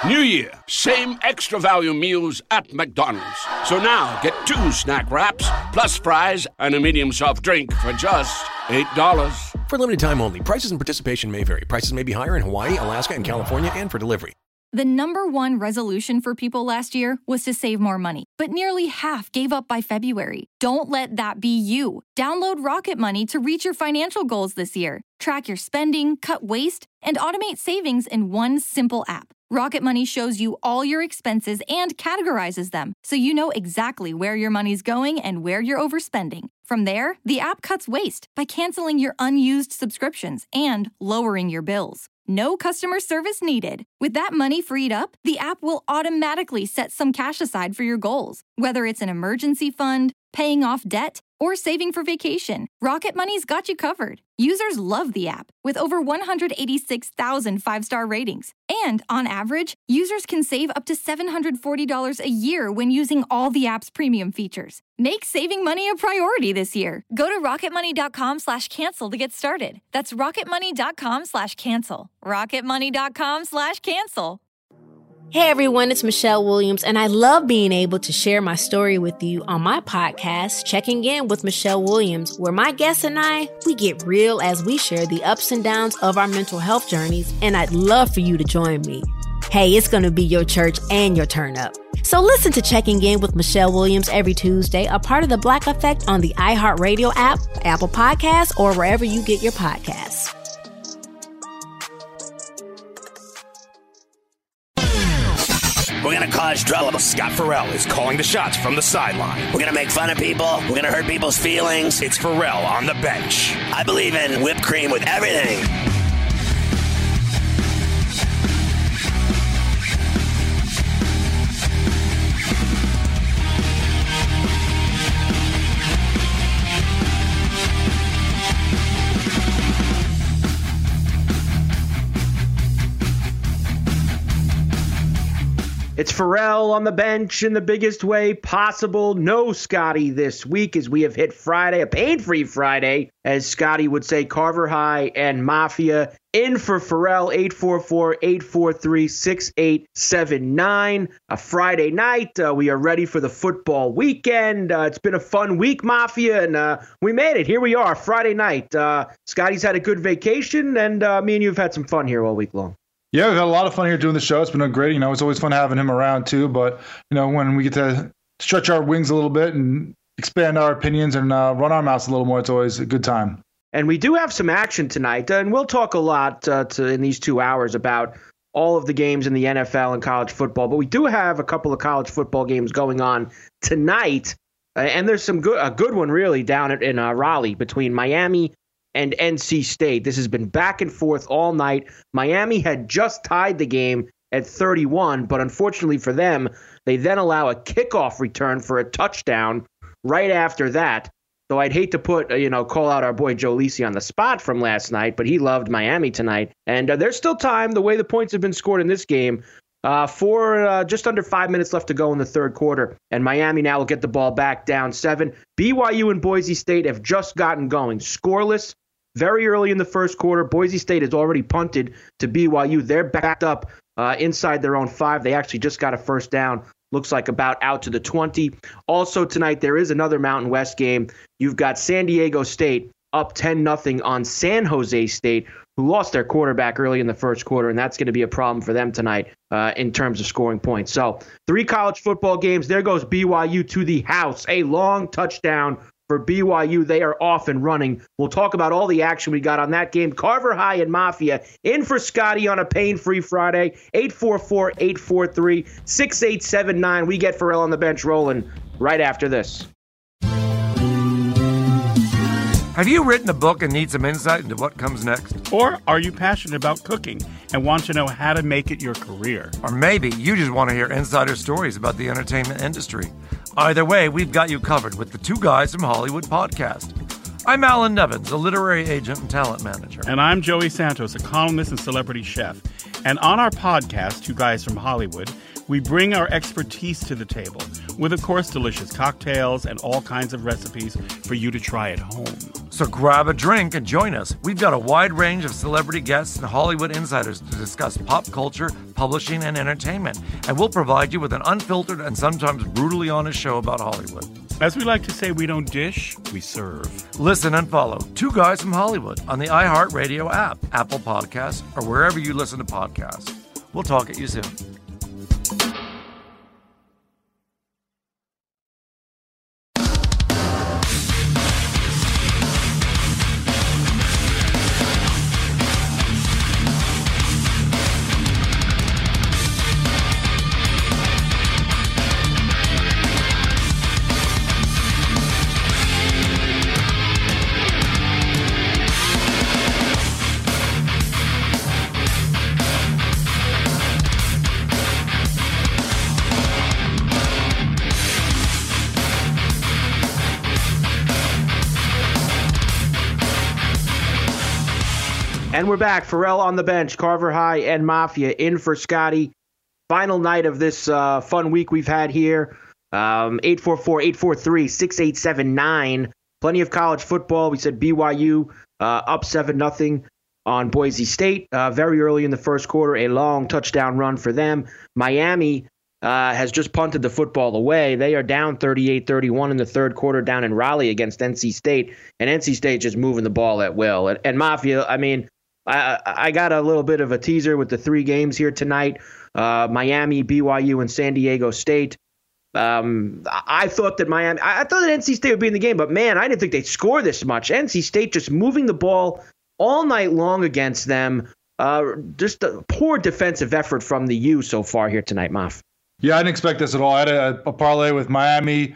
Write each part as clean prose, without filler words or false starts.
New year, same extra value meals at McDonald's. So now get 2 snack wraps, plus fries, and a medium soft drink for just $8. For limited time only. Prices and participation may vary. Prices may be higher in Hawaii, Alaska, and California, and for delivery. The number one resolution for people last year was to save more money, but nearly half gave up by February. Don't let that be you. Download Rocket Money to reach your financial goals this year. Track your spending, cut waste, and automate savings in one simple app. Rocket Money shows you all your expenses and categorizes them, so you know exactly where your money's going and where you're overspending. From there, the app cuts waste by canceling your unused subscriptions and lowering your bills. No customer service needed. With that money freed up, the app will automatically set some cash aside for your goals, whether it's an emergency fund, paying off debt, or saving for vacation. Rocket Money's got you covered. Users love the app, with over 186,000 5-star ratings. And on average, users can save up to $740 a year when using all the app's premium features. Make saving money a priority this year. Go to rocketmoney.com/cancel to get started. That's rocketmoney.com/cancel. rocketmoney.com/cancel. Hey everyone, it's Michelle Williams, and I love being able to share my story with you on my podcast, Checking In with Michelle Williams, where my guests and I, we get real as we share the ups and downs of our mental health journeys, and I'd love for you to join me. Hey, it's going to be your church and your turn up. So listen to Checking In with Michelle Williams every Tuesday, a part of the Black Effect on the iHeartRadio app, Apple Podcasts, or wherever you get your podcasts. We're going to cause trouble. Scott Farrell is calling the shots from the sideline. We're going to make fun of people. We're going to hurt people's feelings. It's Farrell on the bench. I believe in whipped cream with everything. It's Farrell on the bench in the biggest way possible. No Scotty this week as we have hit Friday, a pain-free Friday, as Scotty would say. Carver High and Mafia in for Farrell, 844-843-6879. A Friday night. We are ready for the football weekend. It's been a fun week, Mafia, and we made it. Here we are, Friday night. Scotty's had a good vacation, and me and you have had some fun here all week long. Yeah, we've had a lot of fun here doing the show. It's been great. It's always fun having him around too. But, when we get to stretch our wings a little bit and expand our opinions and run our mouths a little more, it's always a good time. And we do have some action tonight. And we'll talk a lot in these 2 hours about all of the games in the NFL and college football. But we do have a couple of college football games going on tonight. And there's a good one really down in Raleigh between Miami and NC State. This has been back and forth all night. Miami had just tied the game at 31, but unfortunately for them, they then allow a kickoff return for a touchdown right after that. So I'd hate to call out our boy Joe Lisi on the spot from last night, but he loved Miami tonight. And there's still time, the way the points have been scored in this game, for just under 5 minutes left to go in the third quarter. And Miami now will get the ball back down 7. BYU and Boise State have just gotten going. Scoreless. Very early in the first quarter, Boise State has already punted to BYU. They're backed up inside their own 5. They actually just got a first down. Looks like about out to the 20. Also tonight, there is another Mountain West game. You've got San Diego State up 10-0 on San Jose State, who lost their quarterback early in the first quarter, and that's going to be a problem for them tonight in terms of scoring points. So 3 college football games. There goes BYU to the house. A long touchdown for BYU. They are off and running. We'll talk about all the action we got on that game. Carver High and Mafia in for Scotty on a pain-free Friday. 844-843-6879. We get Farrell on the bench rolling right after this. Have you written a book and need some insight into what comes next? Or are you passionate about cooking and want to know how to make it your career? Or maybe you just want to hear insider stories about the entertainment industry. Either way, we've got you covered with the Two Guys from Hollywood podcast. I'm Alan Nevins, a literary agent and talent manager. And I'm Joey Santos, a columnist and celebrity chef. And on our podcast, Two Guys from Hollywood, we bring our expertise to the table with, of course, delicious cocktails and all kinds of recipes for you to try at home. So grab a drink and join us. We've got a wide range of celebrity guests and Hollywood insiders to discuss pop culture, publishing, and entertainment. And we'll provide you with an unfiltered and sometimes brutally honest show about Hollywood. As we like to say, we don't dish, we serve. Listen and follow Two Guys from Hollywood on the iHeartRadio app, Apple Podcasts, or wherever you listen to podcasts. We'll talk at you soon. And we're back. Pharrell on the bench, Carver High and Mafia in for Scotty. Final night of this fun week we've had here. 844-843-6879. Plenty of college football. We said BYU up 7-0 on Boise State. Very early in the first quarter, a long touchdown run for them. Miami has just punted the football away. They are down 38-31 in the third quarter down in Raleigh against NC State. And NC State just moving the ball at will. And Mafia, I mean, I got a little bit of a teaser with the 3 games here tonight. Miami, BYU, and San Diego State. I thought that NC State would be in the game, but man, I didn't think they'd score this much. NC State just moving the ball all night long against them. Just a poor defensive effort from the U so far here tonight, Maf. Yeah, I didn't expect this at all. I had a parlay with Miami,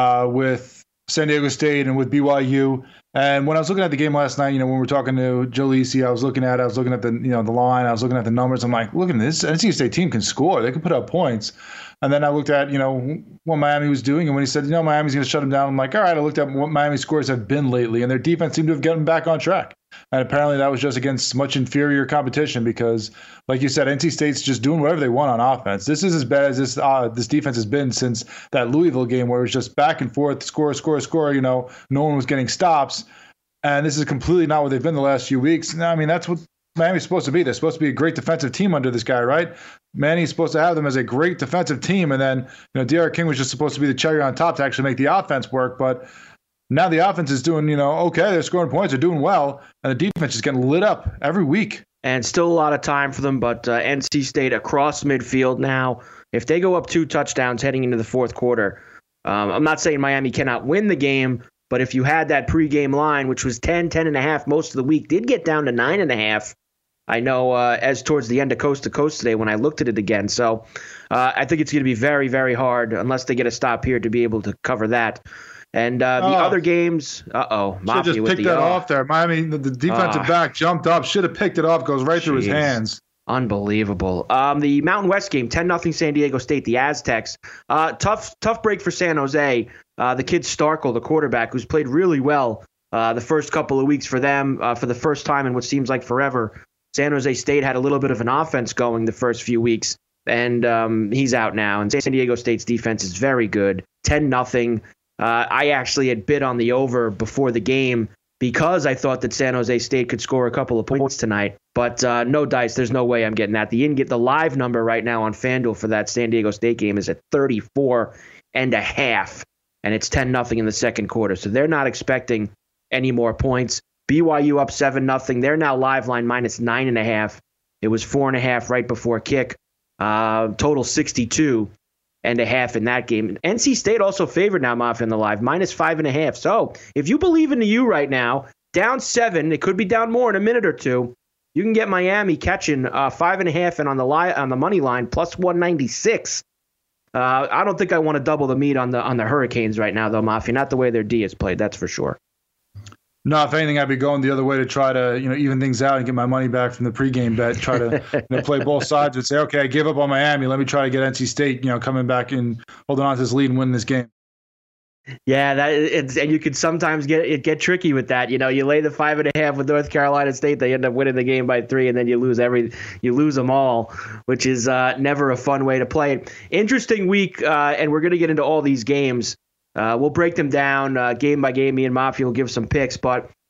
with San Diego State, and with BYU. And when I was looking at the game last night, when we were talking to Joe Lisi, I was looking at the the line, I was looking at the numbers. I'm like, look at this NC State team can score. They can put up points. And then I looked at, what Miami was doing. And when he said, Miami's going to shut them down, I'm like, all right, I looked at what Miami's scores have been lately. And their defense seemed to have gotten back on track. And apparently that was just against much inferior competition because, like you said, NC State's just doing whatever they want on offense. This is as bad as this defense has been since that Louisville game where it was just back and forth, score. No one was getting stops. And this is completely not what they've been the last few weeks. I mean, that's what Miami's supposed to be. They're supposed to be a great defensive team under this guy, right? Manny's supposed to have them as a great defensive team. And then, D'Eriq King was just supposed to be the cherry on top to actually make the offense work. But now the offense is doing, okay, they're scoring points, they're doing well. And the defense is getting lit up every week. And still a lot of time for them, but NC State across midfield now. If they go up 2 touchdowns heading into the fourth quarter, I'm not saying Miami cannot win the game, but if you had that pregame line, which was 10.5 most of the week, did get down to 9.5. I know as towards the end of Coast to Coast today when I looked at it again. So I think it's going to be very, very hard unless they get a stop here to be able to cover that. And the other games, Mafia just picked that off there. Miami, the defensive back jumped up, should have picked it off, goes right through his hands. Unbelievable. The Mountain West game, 10-0 San Diego State, the Aztecs. Tough break for San Jose. The kid Starkel, the quarterback, who's played really well the first couple of weeks for them for the first time in what seems like forever. San Jose State had a little bit of an offense going the first few weeks, and he's out now. And San Diego State's defense is very good. 10-0. I actually had bid on the over before the game because I thought that San Jose State could score a couple of points tonight. But no dice. There's no way I'm getting that. The live number right now on FanDuel for that San Diego State game is at 34.5, and it's 10-0 in the second quarter. So they're not expecting any more points. BYU up 7-0. They're now live line minus 9.5. It was 4.5 right before kick. Total 62.5 in that game. NC State also favored now, Mafia, in the live, minus 5.5. So if you believe in the U right now, down 7, it could be down more in a minute or two. You can get Miami catching 5.5 and on the money line plus 196. I don't think I want to double the meat on the Hurricanes right now, though, Mafia. Not the way their D is played, that's for sure. No, if anything, I'd be going the other way to try to, even things out and get my money back from the pregame bet. Try to play both sides and say, okay, I gave up on Miami. Let me try to get NC State, coming back and holding on to this lead and winning this game. Yeah, and you could sometimes get tricky with that. You lay the 5.5 with North Carolina State, they end up winning the game by 3, and then you lose them all, which is never a fun way to play it. Interesting week, and we're going to get into all these games. We'll break them down game by game. Me and Mafia will give some picks, but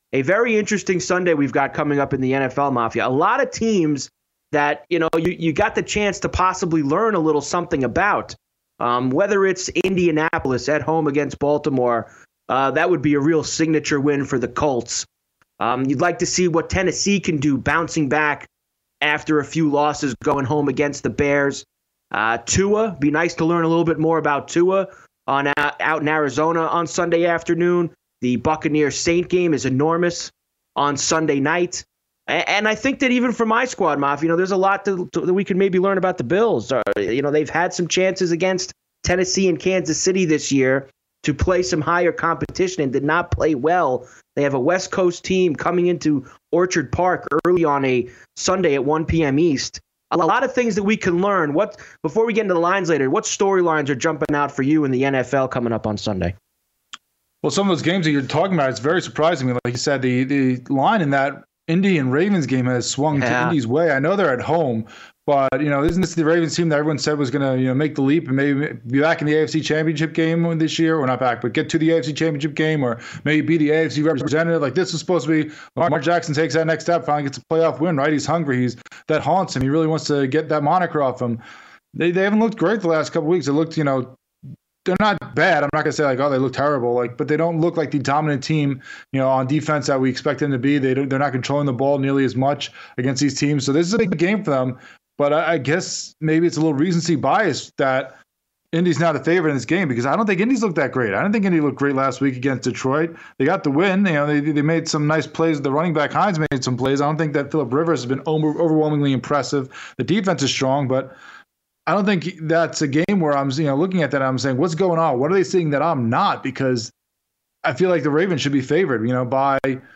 a very interesting Sunday we've got coming up in the NFL, Mafia. A lot of teams that, you got the chance to possibly learn a little something about. Whether it's Indianapolis at home against Baltimore, that would be a real signature win for the Colts. You'd like to see what Tennessee can do bouncing back after a few losses going home against the Bears. Tua, be nice to learn a little bit more about Tua out in Arizona on Sunday afternoon. The Buccaneers-Saint game is enormous on Sunday night. And I think that even for my squad, Mafia, there's a lot that we can maybe learn about the Bills. They've had some chances against Tennessee and Kansas City this year to play some higher competition and did not play well. They have a West Coast team coming into Orchard Park early on a Sunday at 1 p.m. East. A lot of things that we can learn. Before we get into the lines later, what storylines are jumping out for you in the NFL coming up on Sunday? Well, some of those games that you're talking about, it's very surprising me. Like you said, the line in that Indy and Ravens game has swung to Indy's way. I know they're at home, but isn't this the Ravens team that everyone said was going to make the leap and maybe be back in the AFC Championship game this year, or not back, but get to the AFC Championship game, or maybe be the AFC representative? Like, this is supposed to be Lamar Jackson takes that next step, finally gets a playoff win. Right? He's hungry. That haunts him. He really wants to get that moniker off him. They haven't looked great the last couple of weeks. It looked they're not bad. I'm not going to say they look terrible, but they don't look like the dominant team, on defense that we expect them to be. They're not controlling the ball nearly as much against these teams. So this is a big game for them. But I guess maybe it's a little recency bias that Indy's now the favorite in this game, because I don't think Indy's looked that great. I don't think Indy looked great last week against Detroit. They got the win. They made some nice plays. The running back Hines made some plays. I don't think that Phillip Rivers has been overwhelmingly impressive. The defense is strong, but I don't think that's a game where I'm looking at that, I'm saying, what's going on? What are they seeing that I'm not? Because I feel like the Ravens should be favored, by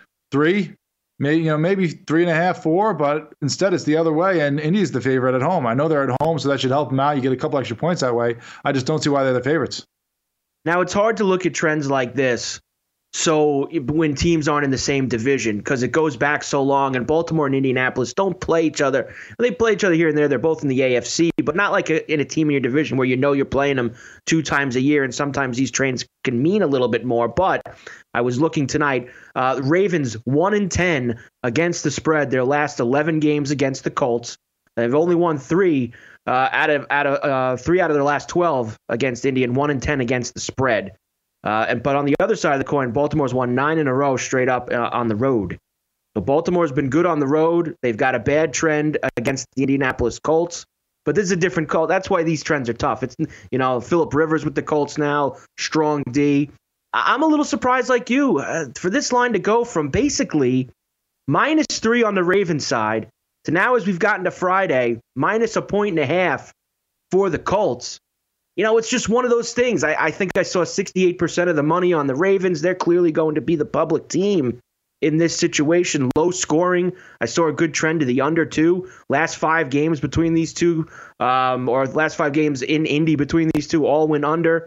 3, maybe 3.5, 4, but instead it's the other way, and Indy's the favorite at home. I know they're at home, so that should help them out. You get a couple extra points that way. I just don't see why they're the favorites. Now, it's hard to look at trends like this when teams aren't in the same division, because it goes back so long, and Baltimore and Indianapolis don't play each other. They play each other here and there. They're both in the AFC, but not like in a team in your division where you're playing them 2 times a year, and sometimes these trends can mean a little bit more. But I was looking tonight, Ravens 1-10 against the spread their last 11 games against the Colts. They've only won 3 out of 3 out of their last 12 against Indy, and 1-10 against the spread. But on the other side of the coin, Baltimore's won 9 in a row straight up on the road. So Baltimore's been good on the road. They've got a bad trend against the Indianapolis Colts. But this is a different Colt. That's why these trends are tough. It's, Phillip Rivers with the Colts now, strong D. I'm a little surprised like you for this line to go from basically -3 on the Ravens side to now, as we've gotten to Friday, -1.5 for the Colts. It's just one of those things. I think I saw 68% of the money on the Ravens. They're clearly going to be the public team in this situation. Low scoring. I saw a good trend to the under, too. Last 5 games between these two, or last 5 games in Indy between these two, all went under.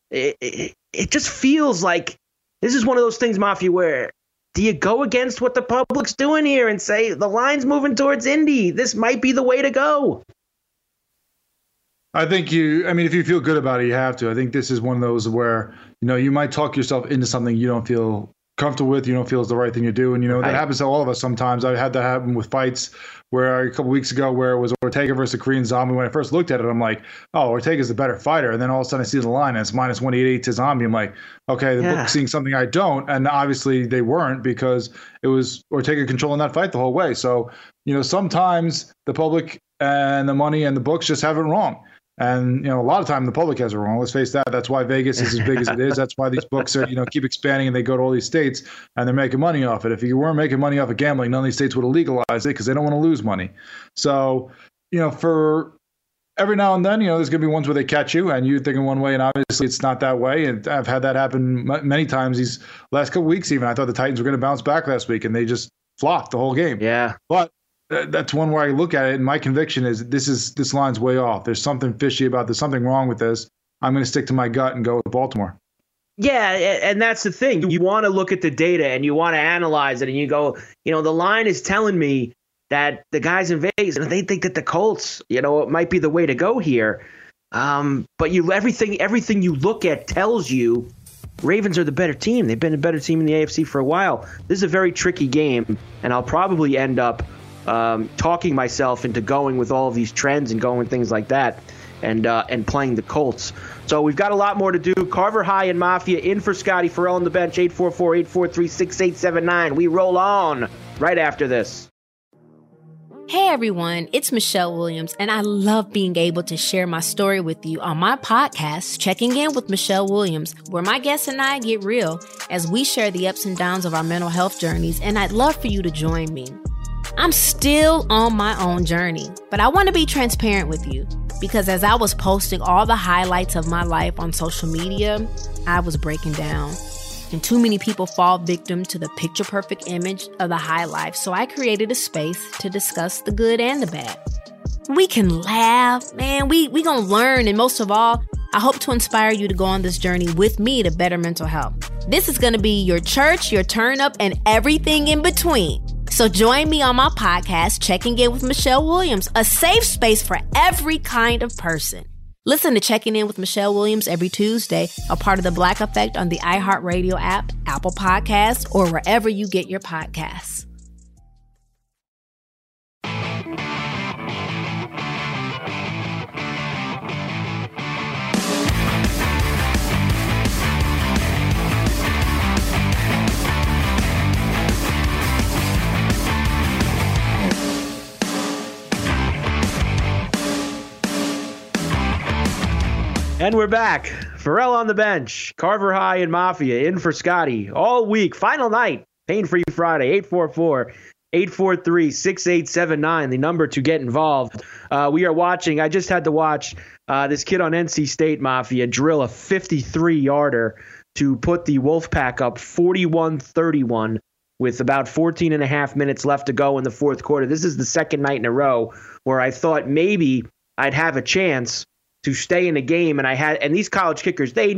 It just feels like this is one of those things, Mafia, where do you go against what the public's doing here and say the line's moving towards Indy? This might be the way to go. I think if you feel good about it, you have to. I think this is one of those where, you might talk yourself into something you don't feel comfortable with, you don't feel is the right thing to do. And, that happens to all of us sometimes. I had that happen with fights where a couple weeks ago where it was Ortega versus the Korean Zombie. When I first looked at it, I'm like, oh, Ortega's the better fighter. And then all of a sudden I see the line and it's -188 to Zombie. I'm like, okay, the book's seeing something I don't. And obviously they weren't, because it was Ortega controlling that fight the whole way. So, sometimes the public and the money and the books just have it wrong. And, a lot of time the public has it wrong. Let's face that. That's why Vegas is as big as it is. That's why these books are, keep expanding, and they go to all these states and they're making money off it. If you weren't making money off of gambling, none of these states would have legalized it because they don't want to lose money. So, for every now and then, there's going to be ones where they catch you and you're thinking one way, and obviously it's not that way. And I've had that happen many times these last couple weeks even. I thought the Titans were going to bounce back last week and they just flopped the whole game. Yeah. But that's one where I look at it, and my conviction is this line's way off. There's something fishy about this, something wrong with this. I'm going to stick to my gut and go with Baltimore. Yeah, and that's the thing. You want to look at the data and you want to analyze it, and you go, the line is telling me that the guys in Vegas, they think that the Colts, it might be the way to go here. But everything you look at tells you Ravens are the better team. They've been a better team in the AFC for a while. This is a very tricky game, and I'll probably end up talking myself into going with all of these trends and going with things like that and playing the Colts. So we've got a lot more to do. Carver High and Mafia in for Scotty Farrell on the bench, 844-843-6879. We roll on right after this. Hey everyone, it's Michelle Williams, and I love being able to share my story with you on my podcast, Checking In with Michelle Williams, where my guests and I get real as we share the ups and downs of our mental health journeys, and I'd love for you to join me. I'm still on my own journey, but I want to be transparent with you because as I was posting all the highlights of my life on social media, I was breaking down. And too many people fall victim to the picture-perfect image of the high life, so I created a space to discuss the good and the bad. We can laugh, man, we gonna learn, and most of all, I hope to inspire you to go on this journey with me to better mental health. This is gonna be your church, your turn-up, and everything in between. So join me on my podcast, Checking In with Michelle Williams, a safe space for every kind of person. Listen to Checking In with Michelle Williams every Tuesday, a part of the Black Effect on the iHeartRadio app, Apple Podcasts, or wherever you get your podcasts. And we're back. Farrell on the bench. Carver High and Mafia in for Scotty all week. Final night. Pain-free Friday. 844-843-6879. The number to get involved. We are watching. I just had to watch this kid on NC State Mafia drill a 53-yarder to put the Wolfpack up 41-31 with about 14 and a half minutes left to go in the fourth quarter. This is the second night in a row where I thought maybe I'd have a chance to stay in the game, and these college kickers, they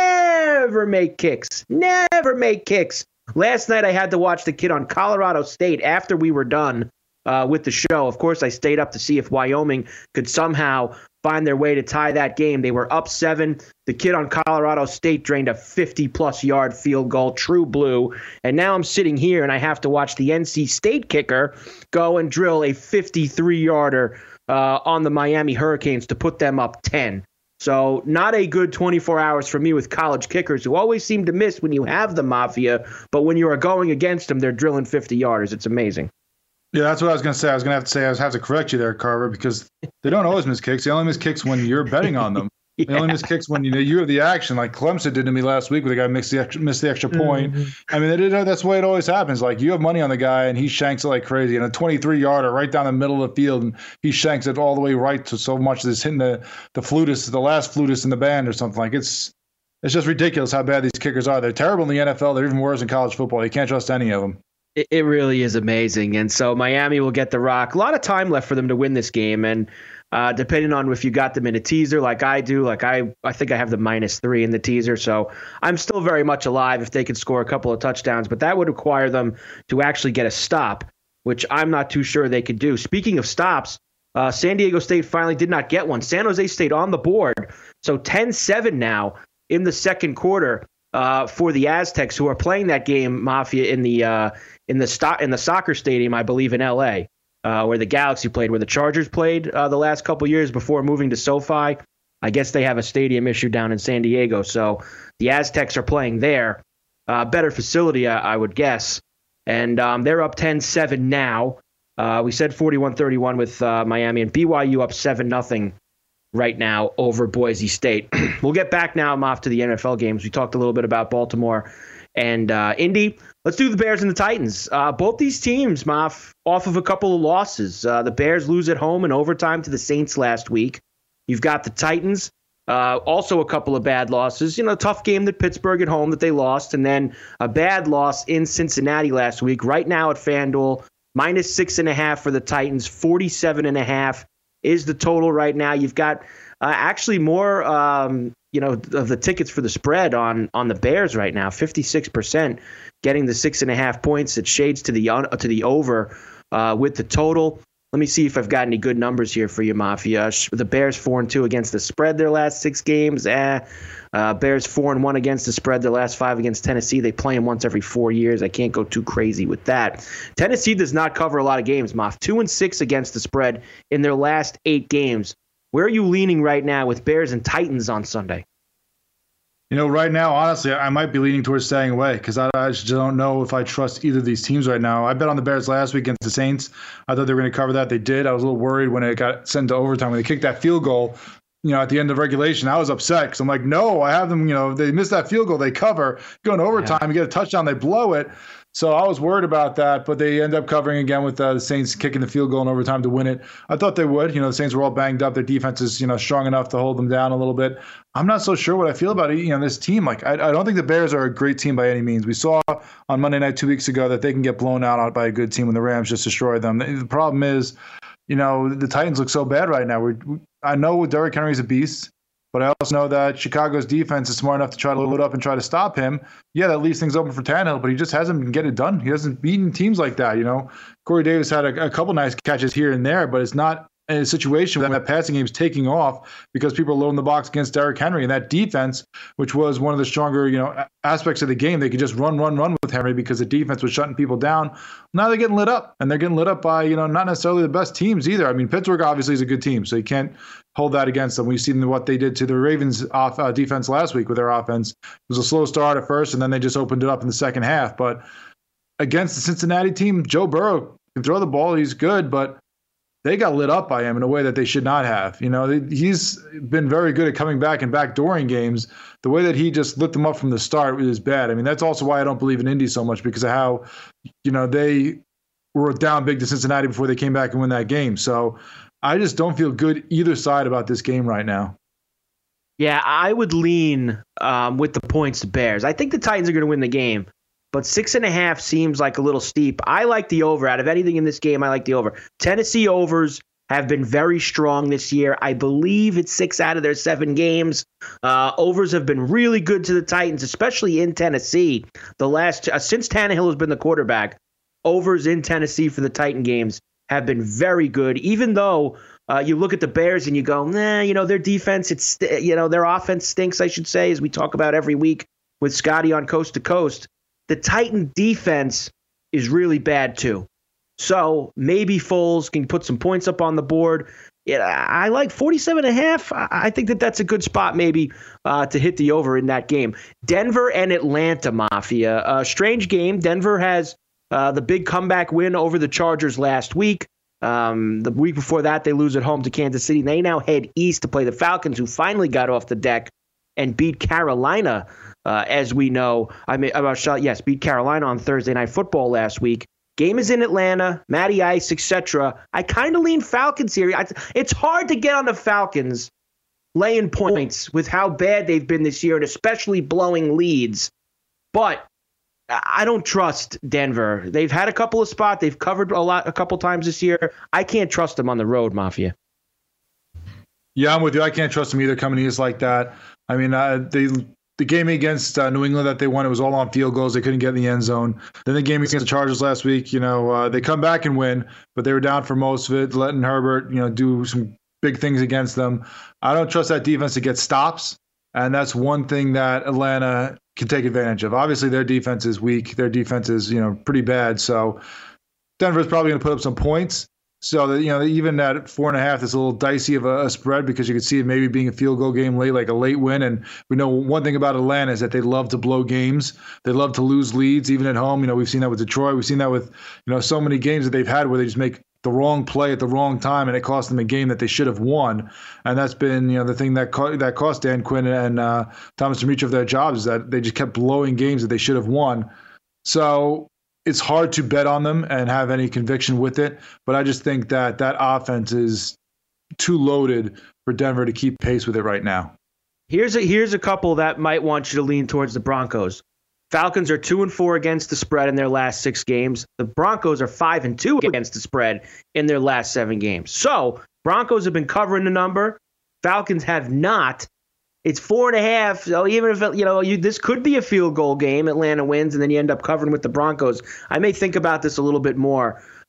never make kicks. Never make kicks. Last night I had to watch the kid on Colorado State after we were done with the show. Of course, I stayed up to see if Wyoming could somehow find their way to tie that game. They were up 7. The kid on Colorado State drained a 50-plus yard field goal, true blue. And now I'm sitting here and I have to watch the NC State kicker go and drill a 53-yarder on the Miami Hurricanes to put them up 10. So not a good 24 hours for me with college kickers who always seem to miss when you have the Mafia, but when you are going against them, they're drilling 50-yarders. It's amazing. Yeah, that's what I was going to say. I was going to have to correct you there, Carver, because they don't always miss kicks. They only miss kicks when you're betting on them. Yeah. They only miss kicks when you have the action, like Clemson did to me last week, where the guy missed the extra point. Mm-hmm. I mean, that's the way it always happens. Like, you have money on the guy, and he shanks it like crazy, and a 23-yarder right down the middle of the field, and he shanks it all the way right to so much that it's hitting the flutist, the last flutist in the band or something. Like, it's just ridiculous how bad these kickers are. They're terrible in the NFL. They're even worse in college football. You can't trust any of them. It really is amazing. And so Miami will get the rock. A lot of time left for them to win this game. And depending on if you got them in a teaser like I do, like I think I have the -3 in the teaser. So I'm still very much alive if they could score a couple of touchdowns. But that would require them to actually get a stop, which I'm not too sure they could do. Speaking of stops, San Diego State finally did not get one. San Jose State on the board. So 10-7 now in the second quarter for the Aztecs, who are playing that game, Mafia, in the soccer stadium, I believe, in L.A., where the Galaxy played, where the Chargers played the last couple years before moving to SoFi. I guess they have a stadium issue down in San Diego, so the Aztecs are playing there. Better facility, I would guess. And they're up 10-7 now. We said 41-31 with Miami, and BYU up 7-0 right now over Boise State. We'll get back now, Moff, to the NFL games. We talked a little bit about Baltimore and Indy. Let's do the Bears and the Titans. Both these teams, Moff, off of a couple of losses. The Bears lose at home in overtime to the Saints last week. You've got the Titans, also a couple of bad losses. Tough game at Pittsburgh at home that they lost, and then a bad loss in Cincinnati last week. Right now at FanDuel, -6.5 for the Titans, 47.5 is the total right now. You've got actually more of the tickets for the spread on the Bears right now. 56% getting the 6.5 points. It shades to the over with the total. Let me see if I've got any good numbers here for you, Mafia. The Bears 4-2 against the spread their last 6 games. Bears 4-1 against the spread their last 5 against Tennessee. They play them once every 4 years. I can't go too crazy with that. Tennessee does not cover a lot of games, Maf. 2-6 against the spread in their last 8 games. Where are you leaning right now with Bears and Titans on Sunday? Right now, honestly, I might be leaning towards staying away because I just don't know if I trust either of these teams right now. I bet on the Bears last week against the Saints. I thought they were going to cover that. They did. I was a little worried when it got sent to overtime. When they kicked that field goal, at the end of regulation, I was upset because I'm like, no, I have them, they missed that field goal. They cover. Go into overtime, You get a touchdown, they blow it. So I was worried about that, but they end up covering again with the Saints kicking the field goal in overtime to win it. I thought they would. The Saints were all banged up. Their defense is, strong enough to hold them down a little bit. I'm not so sure what I feel about it. This team, I don't think the Bears are a great team by any means. We saw on Monday night 2 weeks ago that they can get blown out by a good team when the Rams just destroy them. The problem is, the Titans look so bad right now. I know Derrick Henry's a beast, but I also know that Chicago's defense is smart enough to try to load up and try to stop him. Yeah, that leaves things open for Tannehill, but he just hasn't been getting it done. He hasn't beaten teams like that, Corey Davis had a couple nice catches here and there, but it's not in a situation where that passing game is taking off because people are loading the box against Derrick Henry. And that defense, which was one of the stronger, aspects of the game, they could just run with Henry because the defense was shutting people down. Now they're getting lit up, and they're getting lit up by, not necessarily the best teams either. I mean, Pittsburgh obviously is a good team, so you can't hold that against them. We've seen what they did to the Ravens defense last week with their offense. It was a slow start at first, and then they just opened it up in the second half. But against the Cincinnati team, Joe Burrow can throw the ball. He's good, but they got lit up by him in a way that they should not have. He's been very good at coming back and backdooring games. The way that he just lit them up from the start is bad. I mean, that's also why I don't believe in Indy so much, because of how, they were down big to Cincinnati before they came back and win that game. So I just don't feel good either side about this game right now. Yeah, I would lean with the points to Bears. I think the Titans are going to win the game, but 6.5 seems like a little steep. I like the over. Out of anything in this game, I like the over. Tennessee overs have been very strong this year. I believe it's 6 out of their 7 games. Overs have been really good to the Titans, especially in Tennessee. The last since Tannehill has been the quarterback, overs in Tennessee for the Titan games have been very good. Even though you look at the Bears and you go, their defense, their offense stinks, I should say, as we talk about every week with Scotty on Coast to Coast. The Titan defense is really bad too. So maybe Foles can put some points up on the board. I like 47.5. I think that's a good spot maybe to hit the over in that game. Denver and Atlanta, Mafia. Strange game. Denver has the big comeback win over the Chargers last week. The week before that, they lose at home to Kansas City. They now head east to play the Falcons, who finally got off the deck and beat Carolina. As we know, beat Carolina on Thursday Night Football last week. Game is in Atlanta, Matty Ice, etc. I kind of lean Falcons here. It's hard to get on the Falcons laying points with how bad they've been this year, and especially blowing leads. But I don't trust Denver. They've had a couple of spots. They've covered a couple times this year. I can't trust them on the road, Mafia. Yeah, I'm with you. I can't trust them either coming east like that. I mean, the game against New England that they won, it was all on field goals. They couldn't get in the end zone. Then the game against the Chargers last week, they come back and win, but they were down for most of it, letting Herbert, do some big things against them. I don't trust that defense to get stops, and that's one thing that Atlanta can take advantage of. Obviously, their defense is weak. Their defense is, pretty bad. So Denver's probably going to put up some points. So that, even at 4.5, it's a little dicey of a spread because you could see it maybe being a field goal game late, like a late win. And we know one thing about Atlanta is that they love to blow games. They love to lose leads, even at home. We've seen that with Detroit. We've seen that with, so many games that they've had where they just make the wrong play at the wrong time and it cost them a game that they should have won. And that's been, the thing that cost Dan Quinn and Thomas Dimitroff their jobs, is that they just kept blowing games that they should have won. So it's hard to bet on them and have any conviction with it, but I just think that offense is too loaded for Denver to keep pace with it right now. Here's a couple that might want you to lean towards the Broncos. Falcons are 2-4 against the spread in their last 6 games. The Broncos are 5-2 against the spread in their last 7 games. So Broncos have been covering the number. Falcons have not. It's 4.5. So even if this could be a field goal game, Atlanta wins, and then you end up covering with the Broncos. I may think about this a little bit more.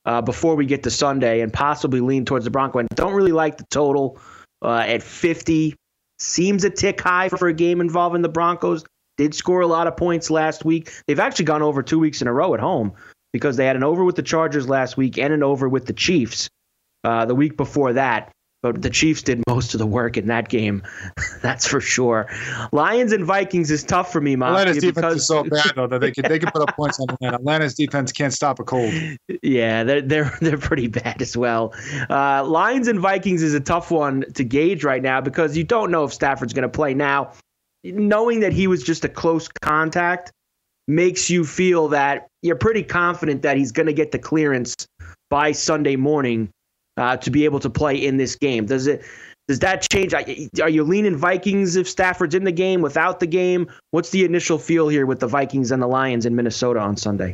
before we get to Sunday and possibly lean towards the Broncos. I don't really like the total at 50. Seems a tick high for a game involving the Broncos. Did score a lot of points last week. They've actually gone over 2 weeks in a row at home because they had an over with the Chargers last week and an over with the Chiefs the week before that. But the Chiefs did most of the work in that game. That's for sure. Lions and Vikings is tough for me, Mafia. Atlanta's defense is so bad, though, that they can put up points on Atlanta. Atlanta's defense can't stop a cold. Yeah, they're pretty bad as well. Lions and Vikings is a tough one to gauge right now because you don't know if Stafford's going to play. Now, knowing that he was just a close contact makes you feel that you're pretty confident that he's going to get the clearance by Sunday morning to be able to play in this game. Does that change? Are you leaning Vikings if Stafford's in the game, without the game? What's the initial feel here with the Vikings and the Lions in Minnesota on Sunday?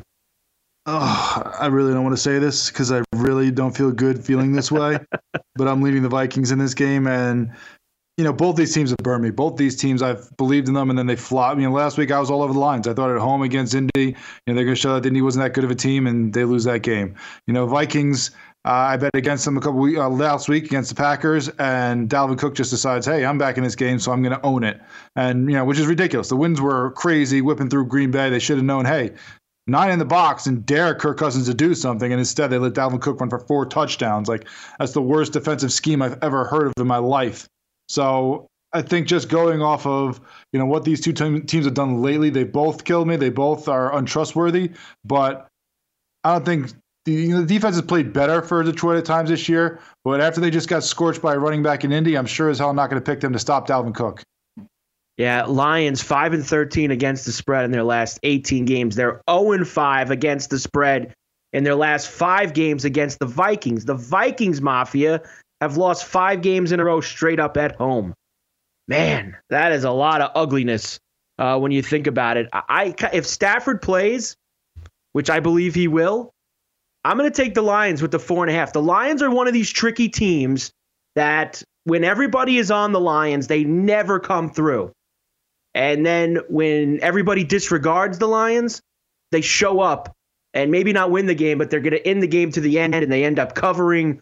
Oh, I really don't want to say this because I really don't feel good feeling this way, but I'm leading the Vikings in this game. And, both these teams have burned me. Both these teams, I've believed in them, and then they flopped. Last week I was all over the Lions. I thought at home against Indy, they're going to show that Indy wasn't that good of a team, and they lose that game. Vikings, I bet against them last week against the Packers, and Dalvin Cook just decides, hey, I'm back in this game, so I'm going to own it. And, which is ridiculous. The winds were crazy, whipping through Green Bay. They should have known, hey, 9 in the box and dare Kirk Cousins to do something, and instead they let Dalvin Cook run for 4 touchdowns. That's the worst defensive scheme I've ever heard of in my life. So I think just going off of, what these two teams have done lately, they both killed me. They both are untrustworthy, but I don't think the defense has played better for Detroit at times this year, but after they just got scorched by a running back in Indy, I'm sure as hell not going to pick them to stop Dalvin Cook. Yeah, Lions 5-13 against the spread in their last 18 games. They're 0-5 against the spread in their last 5 games against the Vikings. The Vikings Mafia have lost 5 games in a row straight up at home. Man, that is a lot of ugliness when you think about it. If Stafford plays, which I believe he will, I'm going to take the Lions with the 4.5. The Lions are one of these tricky teams that when everybody is on the Lions, they never come through. And then when everybody disregards the Lions, they show up and maybe not win the game, but they're going to end the game to the end, and they end up covering.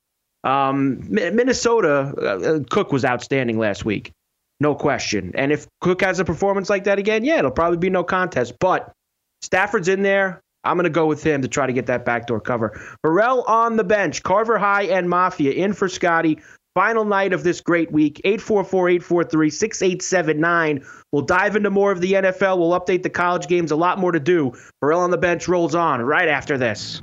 Minnesota, Cook was outstanding last week. No question. And if Cook has a performance like that again, yeah, it'll probably be no contest. But Stafford's in there. I'm going to go with him to try to get that backdoor cover. Burrell on the bench. Carver High and Mafia in for Scotty. Final night of this great week. 844-843-6879. We'll dive into more of the NFL. We'll update the college games. A lot more to do. Burrell on the bench rolls on right after this.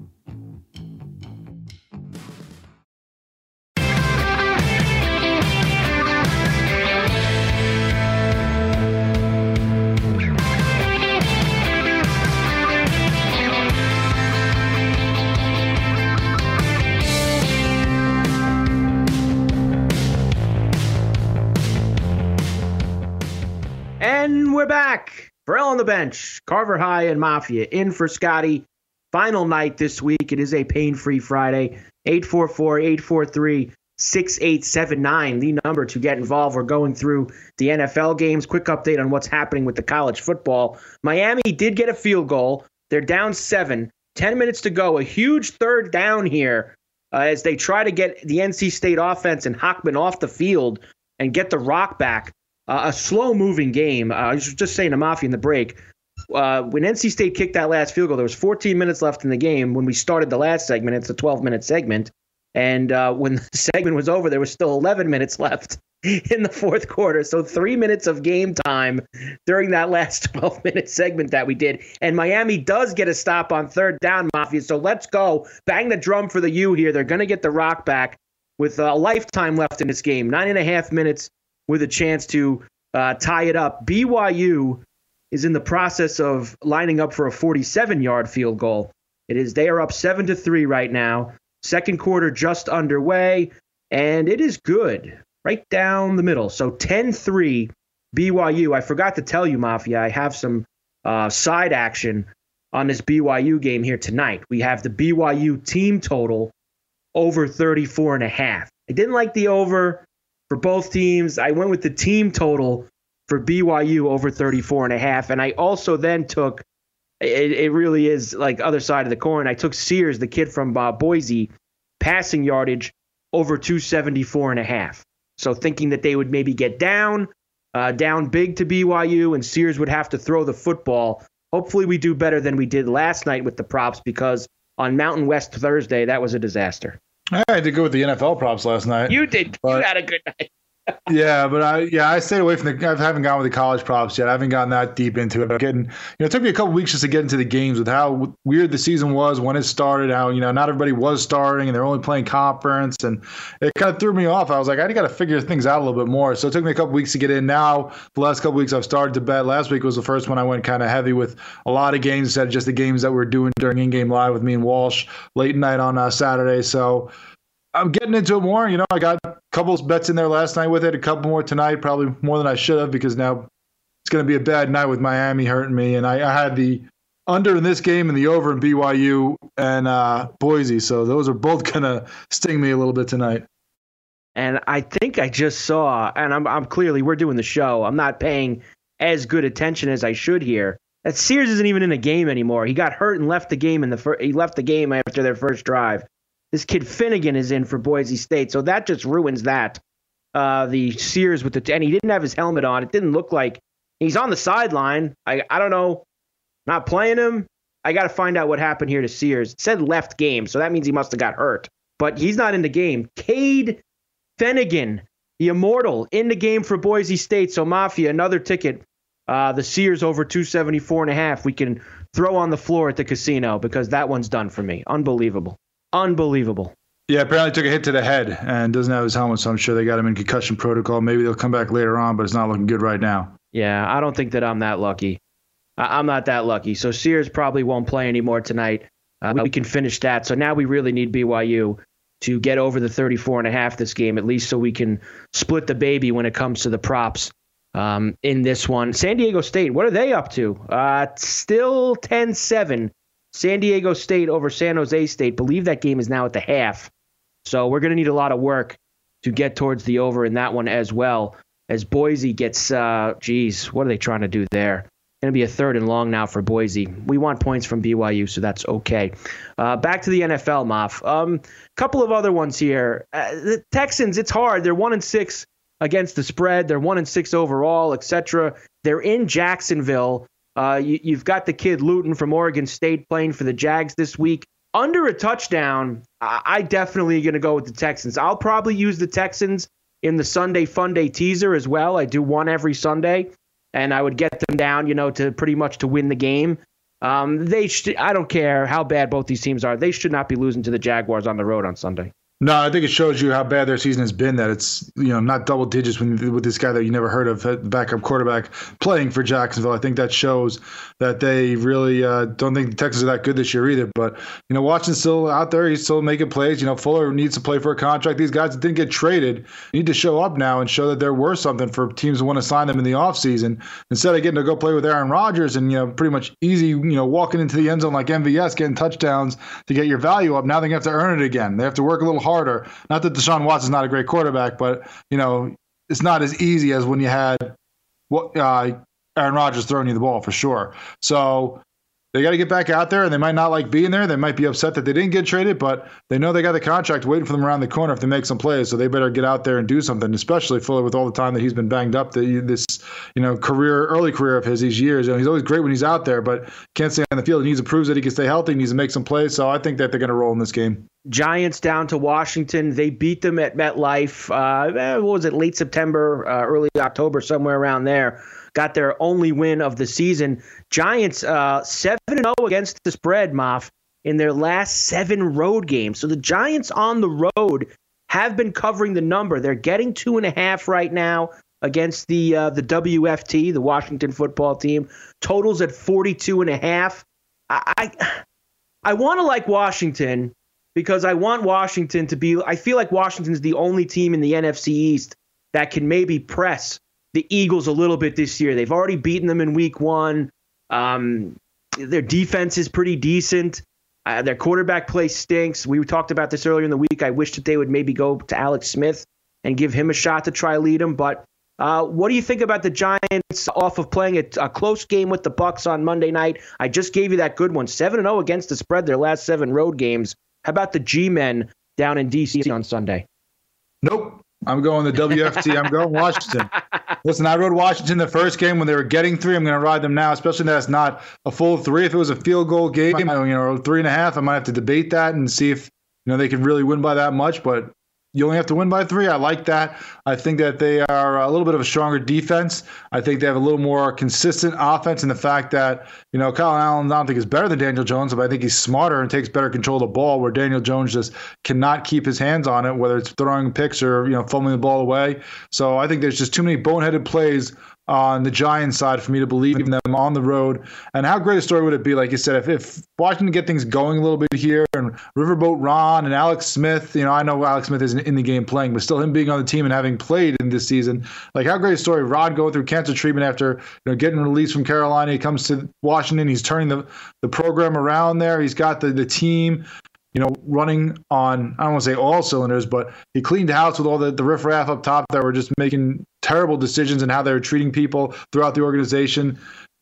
And we're back. Burrell on the bench. Carver High and Mafia in for Scotty. Final night this week. It is a pain-free Friday. 844-843-6879. The number to get involved. We're going through the NFL games. Quick update on what's happening with the college football. Miami did get a field goal. They're down 7. 10 minutes to go. A huge third down here as they try to get the NC State offense and Hockman off the field and get the rock back. A slow-moving game. I was just saying to Mafia in the break, when NC State kicked that last field goal, there was 14 minutes left in the game. When we started the last segment, it's a 12-minute segment. And when the segment was over, there was still 11 minutes left in the fourth quarter. So 3 minutes of game time during that last 12-minute segment that we did. And Miami does get a stop on third down, Mafia. So let's go. Bang the drum for the U here. They're going to get the rock back with a lifetime left in this game. 9.5 minutes with a chance to tie it up. BYU is in the process of lining up for a 47-yard field goal. They are up 7-3 right now. Second quarter just underway, and it is good. Right down the middle. So 10-3 BYU. I forgot to tell you, Mafia, I have some side action on this BYU game here tonight. We have the BYU team total over 34.5. I didn't like the over for both teams. I went with the team total for BYU over 34.5. And I also then took It really is like other side of the coin. I took Sears, the kid from Boise, passing yardage over 274.5. So thinking that they would maybe get down big to BYU, and Sears would have to throw the football. Hopefully we do better than we did last night with the props, because on Mountain West Thursday, that was a disaster. I had to go with the NFL props last night. You did. You had a good night. Yeah, but I stayed away from I haven't gone with the college props yet. I haven't gotten that deep into it. It took me a couple weeks just to get into the games with how weird the season was when it started, how, not everybody was starting and they're only playing conference, and it kind of threw me off. I was like, I got to figure things out a little bit more. So it took me a couple weeks to get in. Now, the last couple weeks I've started to bet. Last week was the first one I went kind of heavy with a lot of games instead of just the games that we're doing during in-game live with me and Walsh late night on Saturday. So I'm getting into it more. I got a couple of bets in there last night with it, a couple more tonight, probably more than I should have, because now it's going to be a bad night with Miami hurting me. And I had the under in this game and the over in BYU and Boise. So those are both going to sting me a little bit tonight. And I think I just saw, and I'm clearly, we're doing the show, I'm not paying as good attention as I should here, that Sears isn't even in a game anymore. He got hurt and left the game he left the game after their first drive. This kid Finnegan is in for Boise State, so that just ruins that. The Sears and he didn't have his helmet on. It didn't look like he's on the sideline. I don't know, not playing him. I got to find out what happened here to Sears. It said left game, so that means he must have got hurt. But he's not in the game. Cade Finnegan, the immortal, in the game for Boise State. So Mafia, another ticket. The Sears over 274.5. We can throw on the floor at the casino, because that one's done for me. Unbelievable. Yeah, apparently took a hit to the head and doesn't have his helmet, so I'm sure they got him in concussion protocol. Maybe they'll come back later on, but it's not looking good right now. Yeah, I don't think that I'm that lucky. I'm not that lucky. So Sears probably won't play anymore tonight. We can finish that. So now we really need BYU to get over the 34.5 this game, at least so we can split the baby when it comes to the props in this one. San Diego State, what are they up to? Still 10-7. San Diego State over San Jose State. Believe that game is now at the half. So we're going to need a lot of work to get towards the over in that one as well, as Boise gets, what are they trying to do there? Going to be a 3rd and long now for Boise. We want points from BYU, so that's okay. Back to the NFL, Moff. Couple of other ones here. The Texans, it's hard. They're 1-6 against the spread. They're 1-6 overall, etc. They're in Jacksonville. You've got the kid Luton from Oregon State playing for the Jags this week. Under a touchdown, I definitely going to go with the Texans. I'll probably use the Texans in the Sunday Fun Day teaser as well. I do one every Sunday, and I would get them down, to pretty much to win the game. I don't care how bad both these teams are. They should not be losing to the Jaguars on the road on Sunday. No, I think it shows you how bad their season has been, that it's, not double digits with this guy that you never heard of, backup quarterback, playing for Jacksonville. I think that shows that they really don't think the Texans are that good this year either. But, Watson's still out there. He's still making plays. Fuller needs to play for a contract. These guys that didn't get traded need to show up now and show that they're worth something for teams who want to sign them in the offseason. Instead of getting to go play with Aaron Rodgers and, pretty much easy, walking into the end zone like MVS, getting touchdowns to get your value up. Now they have to earn it again. They have to work a little harder. Not that Deshaun Watson's not a great quarterback, but it's not as easy as when you had Aaron Rodgers throwing you the ball for sure. So they got to get back out there, and they might not like being there. They might be upset that they didn't get traded, but they know they got the contract waiting for them around the corner if they make some plays. So they better get out there and do something, especially Fuller with all the time that he's been banged up. This early career of his, these years. He's always great when he's out there, but can't stay on the field. He needs to prove that he can stay healthy. He needs to make some plays. So I think that they're going to roll in this game. Giants down to Washington. They beat them at MetLife. What was it? Late September, early October, somewhere around there. Got their only win of the season. Giants 7-0 against the spread, Moff, in their last 7 road games. So the Giants on the road have been covering the number. They're getting 2.5 right now against the WFT, the Washington football team. Totals at 42.5. I want to like Washington because I want Washington to be – I feel like Washington's the only team in the NFC East that can maybe press the Eagles a little bit this year. They've already beaten them in week 1. Their defense is pretty decent. Their quarterback play stinks. We talked about this earlier in the week. I wish that they would maybe go to Alex Smith and give him a shot to try lead them. But What do you think about the Giants off of playing a close game with the Bucs on Monday night? I just gave you that good one, 7-0 against the spread their last 7 road games. How about the G-Men down in D.C. on Sunday? Nope. I'm going the WFT. I'm going Washington. Listen, I rode Washington the first game when they were getting 3. I'm going to ride them now, especially that it's not a full 3. If it was a field goal game, 3.5, I might have to debate that and see if they can really win by that much. But you only have to win by 3. I like that. I think that they are a little bit of a stronger defense. I think they have a little more consistent offense in the fact that, Kyle Allen, I don't think is better than Daniel Jones, but I think he's smarter and takes better control of the ball, where Daniel Jones just cannot keep his hands on it, whether it's throwing picks or, fumbling the ball away. So I think there's just too many boneheaded plays on the Giants side for me to believe in them on the road. And how great a story would it be, like you said, if Washington get things going a little bit here, and Riverboat Ron and Alex Smith, I know Alex Smith isn't in the game playing, but still him being on the team and having played in this season, like how great a story. Ron going through cancer treatment after getting released from Carolina. He comes to Washington. He's turning the program around there. He's got the team running on, I don't want to say all cylinders, but he cleaned house with all the riffraff up top that were just making terrible decisions in how they were treating people throughout the organization.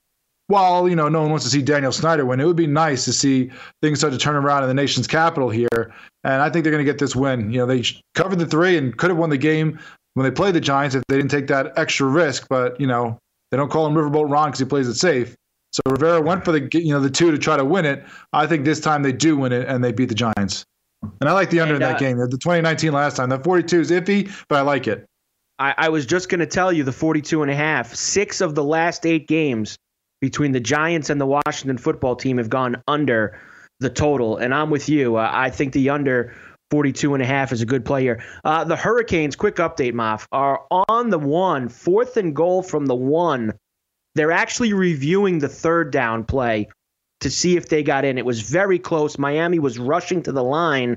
While, no one wants to see Daniel Snyder win, it would be nice to see things start to turn around in the nation's capital here. And I think they're going to get this win. They covered the 3 and could have won the game when they played the Giants if they didn't take that extra risk. But, they don't call him Riverboat Ron because he plays it safe. So Rivera went for the 2 to try to win it. I think this time they do win it and they beat the Giants. And I like the under in that game. The 2019 last time. The 42 is iffy, but I like it. I was just going to tell you the 42.5. 6 of the last 8 games between the Giants and the Washington football team have gone under the total. And I'm with you. I think the under 42.5 is a good play here. The Hurricanes, quick update, Moff, are on the 1, 4th and goal from the 1. They're actually reviewing the 3rd down play to see if they got in. It was very close. Miami was rushing to the line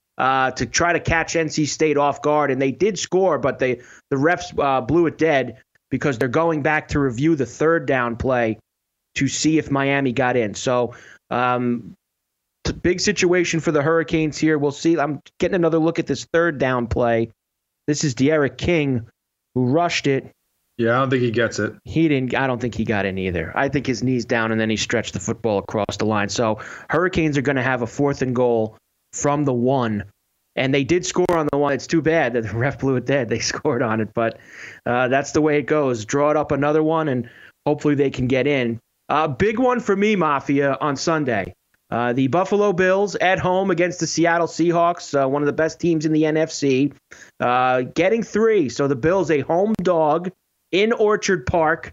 to try to catch NC State off guard, and they did score, but the refs blew it dead because they're going back to review the 3rd down play to see if Miami got in. So big situation for the Hurricanes here. We'll see. I'm getting another look at this 3rd down play. This is De'Aaron King, who rushed it. Yeah, I don't think he gets it. I don't think he got in either. I think his knee's down and then he stretched the football across the line. So Hurricanes are going to have a 4th and goal from the 1. And they did score on the 1. It's too bad that the ref blew it dead. They scored on it, but that's the way it goes. Draw it up another one, and hopefully they can get in. Big one for me, Mafia, on Sunday. The Buffalo Bills at home against the Seattle Seahawks, one of the best teams in the NFC, getting 3. So the Bills, a home dog in Orchard Park.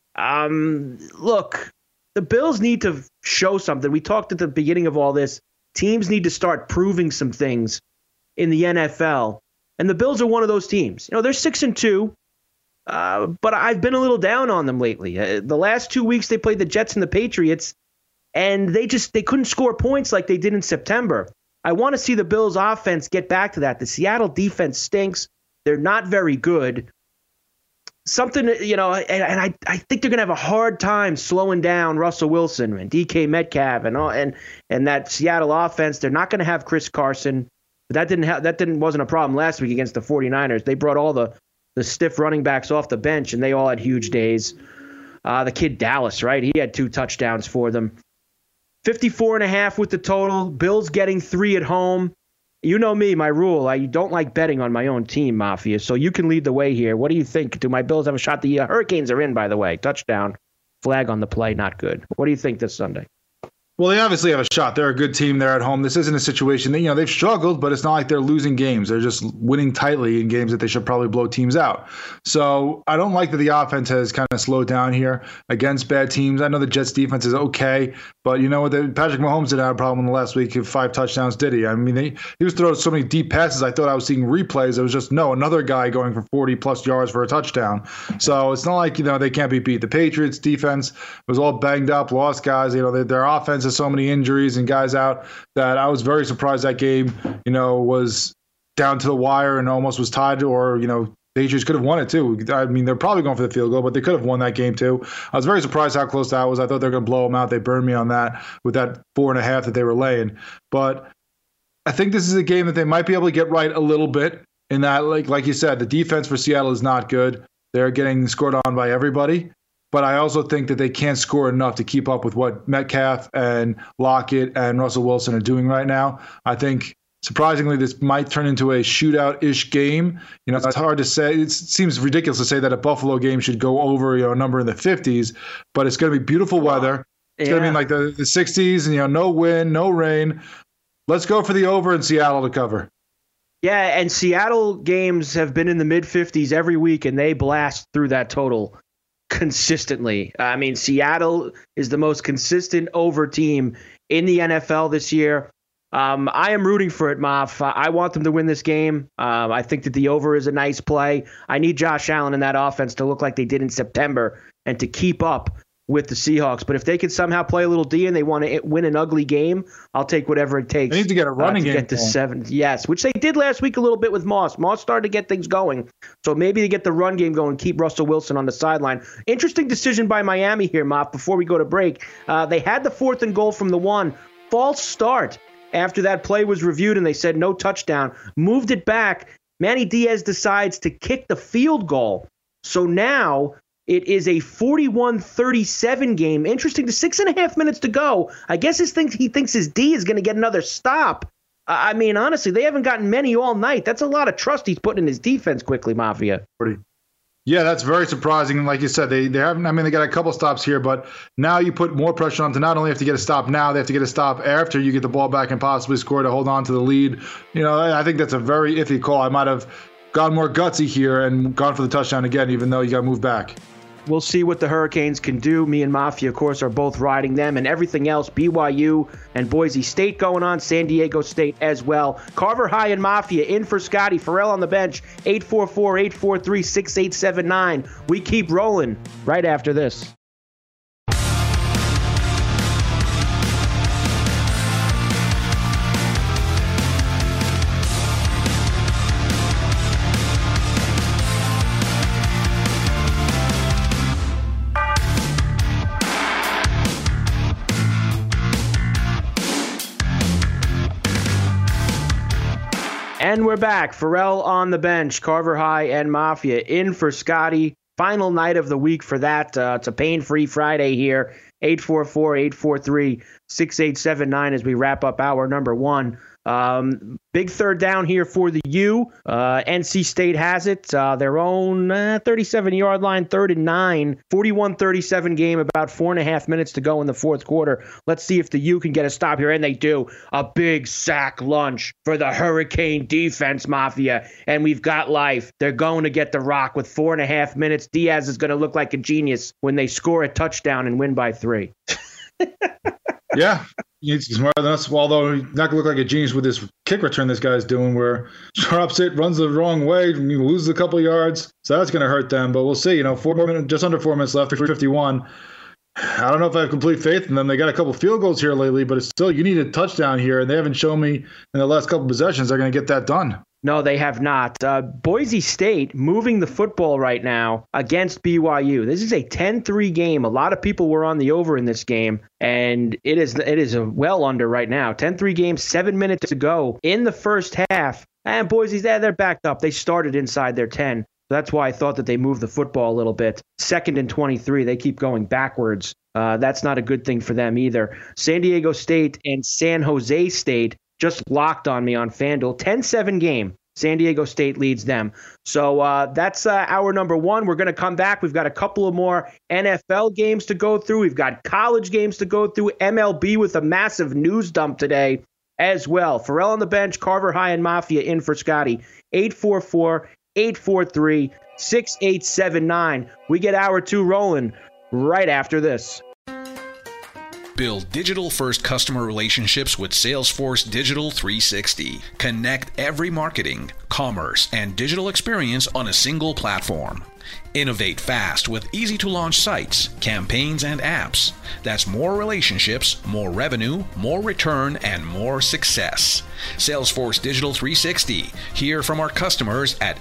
Look, the Bills need to show something. We talked at the beginning of all this. Teams need to start proving some things in the NFL. And the Bills are one of those teams. They're 6-2, but I've been a little down on them lately. The last 2 weeks they played the Jets and the Patriots, and they couldn't score points like they did in September. I want to see the Bills offense get back to that. The Seattle defense stinks. They're not very good. Something, and I think they're going to have a hard time slowing down Russell Wilson and DK Metcalf and that Seattle offense. They're not going to have Chris Carson. But that wasn't a problem last week against the 49ers. They brought all the stiff running backs off the bench, and they all had huge days. The kid Dallas, right? He had 2 touchdowns for them. 54.5 with the total. Bills getting 3 at home. You know me, my rule. I don't like betting on my own team, Mafia, so you can lead the way here. What do you think? Do my Bills have a shot? The Hurricanes are in, by the way. Touchdown. Flag on the play, not good. What do you think this Sunday? Well, they obviously have a shot. They're a good team. They're at home. This isn't a situation that, they've struggled, but it's not like they're losing games. They're just winning tightly in games that they should probably blow teams out. So I don't like that the offense has kind of slowed down here against bad teams. I know the Jets defense is okay, but you know what? Patrick Mahomes didn't have a problem in the last week. 5 touchdowns, did he? I mean, he was throwing so many deep passes. I thought I was seeing replays. It was just, another guy going for 40-plus yards for a touchdown. So it's not like, they can't be beat. The Patriots defense was all banged up, lost guys. Their offense has so many injuries and guys out that I was very surprised that game, was down to the wire and almost was tied, or, Patriots could have won it too. I mean, they're probably going for the field goal, but they could have won that game too. I was very surprised how close that was. I thought they were going to blow them out. They burned me on that with that 4.5 that they were laying. But I think this is a game that they might be able to get right a little bit in that, like you said, the defense for Seattle is not good. They're getting scored on by everybody. But I also think that they can't score enough to keep up with what Metcalf and Lockett and Russell Wilson are doing right now. I think, surprisingly, this might turn into a shootout-ish game. You know, it's hard to say. It seems ridiculous to say that a Buffalo game should go over, a number in the 50s, but it's going to be beautiful weather. It's going to be in like the 60s, and, no wind, no rain. Let's go for the over in Seattle to cover. Yeah, and Seattle games have been in the mid-50s every week, and they blast through that total consistently. I mean, Seattle is the most consistent over team in the NFL this year. I am rooting for it, Moff. I want them to win this game. I think that the over is a nice play. I need Josh Allen in that offense to look like they did in September and to keep up with the Seahawks. But if they can somehow play a little D and they want to win an ugly game, I'll take whatever it takes. They need to get a running game. Get to 7. Yes, which they did last week a little bit with Moss. Moss started to get things going. So maybe they get the run game going, keep Russell Wilson on the sideline. Interesting decision by Miami here, Mop, before we go to break. They had the 4th and goal from the 1. False start after that play was reviewed and they said no touchdown. Moved it back. Manny Diaz decides to kick the field goal. So now it is a 41-37 game. Interesting, to 6.5 minutes to go. I guess he thinks his D is going to get another stop. I mean, honestly, they haven't gotten many all night. That's a lot of trust he's putting in his defense quickly, Mafia. Yeah, that's very surprising. Like you said, they haven't. I mean, they got a couple stops here, but now you put more pressure on to not only have to get a stop now, they have to get a stop after you get the ball back and possibly score to hold on to the lead. I think that's a very iffy call. I might have gone more gutsy here and gone for the touchdown again, even though you got moved back. We'll see what the Hurricanes can do. Me and Mafia, of course, are both riding them, and everything else, BYU and Boise State going on, San Diego State as well. Carver High and Mafia in for Scotty. Pharrell on the bench, 844-843-6879. We keep rolling right after this. And we're back. Pharrell on the bench, Carver High and Mafia in for Scotty. Final night of the week for that. It's a pain-free Friday here. 844-843-6879 as we wrap up hour number 1. Big third down here for the U. NC State has it. Their own 37-yard line, 3rd and 9. 41-37 game, about 4.5 minutes to go in the fourth quarter. Let's see if the U can get a stop here, and they do. A big sack lunch for the Hurricane defense, Mafia, and we've got life. They're going to get the rock with 4.5 minutes. Diaz is going to look like a genius when they score a touchdown and win by 3. Yeah, he's smarter than us, although he's not going to look like a genius with this kick return this guy's doing where drops it, runs the wrong way, and you lose a couple yards. So that's going to hurt them, but we'll see. 4 more minutes, just under 4 minutes left, 3:51. I don't know if I have complete faith in them. They got a couple field goals here lately, but it's still, you need a touchdown here, and they haven't shown me in the last couple possessions they're going to get that done. No, they have not. Boise State moving the football right now against BYU. This is a 10-3 game. A lot of people were on the over in this game, and it is well under right now. 10-3 game, 7 minutes to go in the first half. And Boise's they're backed up. They started inside their 10. That's why I thought that they moved the football a little bit. 2nd and 23. They keep going backwards. That's not a good thing for them either. San Diego State and San Jose State just locked on me on FanDuel. 10-7 game. San Diego State leads them. So that's hour number 1. We're going to come back. We've got a couple of more NFL games to go through. We've got college games to go through. MLB with a massive news dump today as well. Pharrell on the bench, Carver High and Mafia in for Scotty. 844-843-6879. We get hour 2 rolling right after this. Build digital-first customer relationships with Salesforce Digital 360. Connect every marketing, commerce, and digital experience on a single platform. Innovate fast with easy-to-launch sites, campaigns, and apps. That's more relationships, more revenue, more return, and more success. Salesforce Digital 360. Hear from our customers at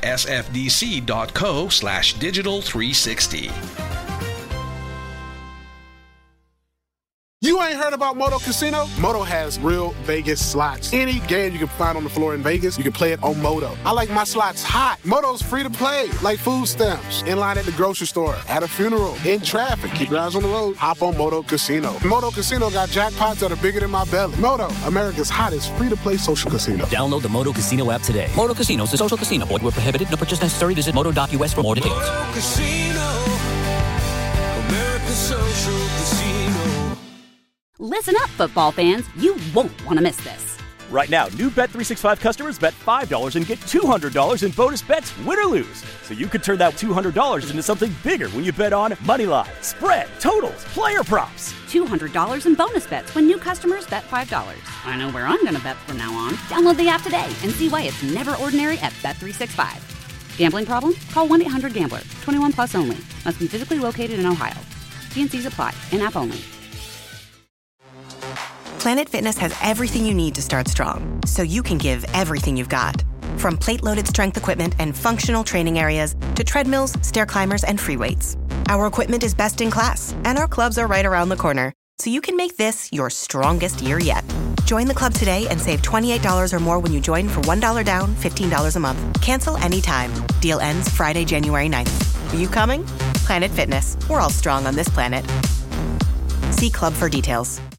sfdc.co/digital360. You You ain't heard about Moto Casino? Moto has real Vegas slots. Any game you can find on the floor in Vegas, you can play it on Moto. I like my slots hot. Moto's free to play, like food stamps, in line at the grocery store, at a funeral, in traffic. Keep your eyes on the road. Hop on Moto Casino. Moto Casino got jackpots that are bigger than my belly. Moto, America's hottest free-to-play social casino. Download the Moto Casino app today. Moto Casino is a social casino. Void where prohibited. No purchase necessary. Visit moto.us for more details. Moto Casino. America's social casino. Listen up, football fans. You won't want to miss this. Right now, new Bet365 customers bet $5 and get $200 in bonus bets, win or lose. So you could turn that $200 into something bigger when you bet on moneyline, spread, totals, player props. $200 in bonus bets when new customers bet $5. I know where I'm going to bet from now on. Download the app today and see why it's never ordinary at Bet365. Gambling problem? Call 1-800-GAMBLER. 21 plus only. Must be physically located in Ohio. T&Cs apply. In-app only. Planet Fitness has everything you need to start strong, so you can give everything you've got. From plate-loaded strength equipment and functional training areas to treadmills, stair climbers, and free weights. Our equipment is best in class, and our clubs are right around the corner, so you can make this your strongest year yet. Join the club today and save $28 or more when you join for $1 down, $15 a month. Cancel anytime. Deal ends Friday, January 9th. Are you coming? Planet Fitness. We're all strong on this planet. See club for details.